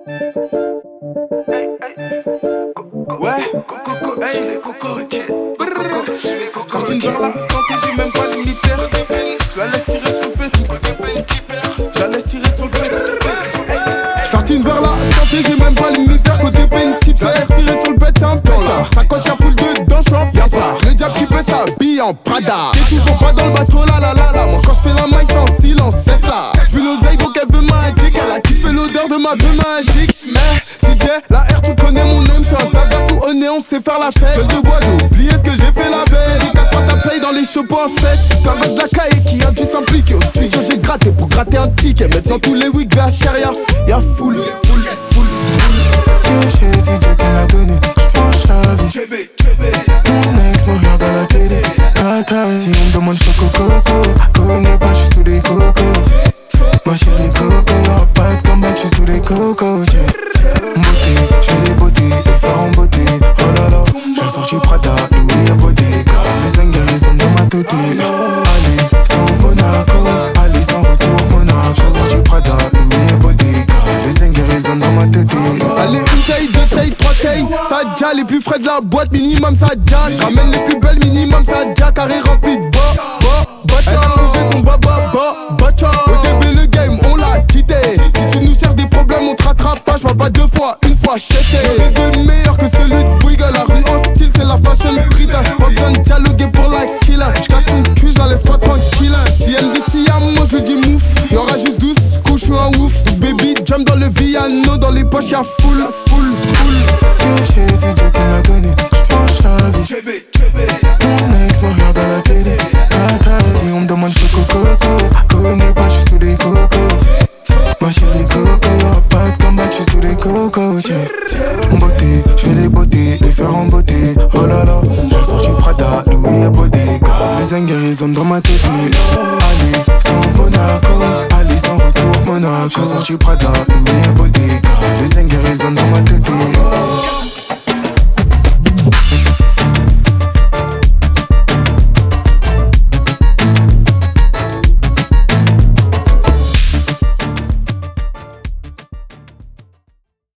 Ouais, hey, les cocotiers. Tartine vers la santé, j'ai même pas limitaire. Je la laisse tirer sur le pet. Je la laisse tirer sur le pet. Tartine vers la santé, j'ai même pas limitaire. Côté pénitif, je la laisse tirer sur le pet, c'est un peu là. Ça coche y'a full dedans, j'suis en pétard. Le diable qui peut s'habiller en Prada. T'es toujours pas dans le bateau, la. Moi quand j'fais la maille, c'est en silence, c'est ça. J'veux l'oseille, donc elle veut magique. Elle a kiffé l'odeur de ma bœuf magique. Mais CJ, la R, tu connais mon nom. J'suis un Zaza sous au néon, on sait faire la fête. Gueule de bois, j'ai oublié ce que j'ai fait la veille. J'ai 4 fois ta paye dans les shows en fête. T'es un gosse de la caille qui a dû s'impliquer. Au studio, j'ai gratté pour gratter un ticket. Maintenant tous les wigs vers Sharia. Y'a full. C'est Dieu qui me l'a donné, j'mange la vie. Mon ex me regarde à la télé. Si on me demande j'suis coco, connais pas, j'suis sous les cocos. Ma chérie coco, y'aura pas de comeback, j'suis sous les cocos. Beauté, j'ai des beautés, des phares en beauté. Oh là là, j'ai sorti Prada, Louis et Bottega. Les ingénieurs sont dans ma tête. Allez, sans Monaco, allez sans retour Monaco. J'ai sorti Prada, Louis et Bottega. Les ingénieurs sont dans ma tête. Allez, une taille, deux tailles, trois tailles. Ça déjà les plus frais de la boîte, minimum ça déjà. J'ramène les plus belles, minimum ça déjà. Carré rempli de elle a bougé son bacha. Au début le game, on l'a quitté. Si tu nous cherches des problèmes, on te rattrape pas. J'vois pas deux fois, une fois chété. Le baiser meilleur que celui de Bouygues. La rue en style, c'est la fashion street. Pas besoin de dialoguer pour la killer. J'casse une cul, j'la laisse pas tranquille. Si elle me dit Tia, moi je dis mouf. Y'aura juste 12 coups, j'suis un ouf. Baby, jump dans le Viano, dans les poches y'a full. C'est Dieu qui me l'a donné, j'mange la vie. Mon ex me regarde à la télé. Si on me demande j'suis coco, connais pas, j'suis sous les cocos. Ma chérie coco, y'aura pas de comeback, j'suis sous les cocos. Beauté, j'fais des beautés, les fers en beauté. Oh là là, j'ai sorti Prada, Louis et Bottega. Les ingénieurs sont dans ma tête. Allez, sans Monaco, allez sans retour Monaco. J'ai sorti Prada, Louis et Bottega.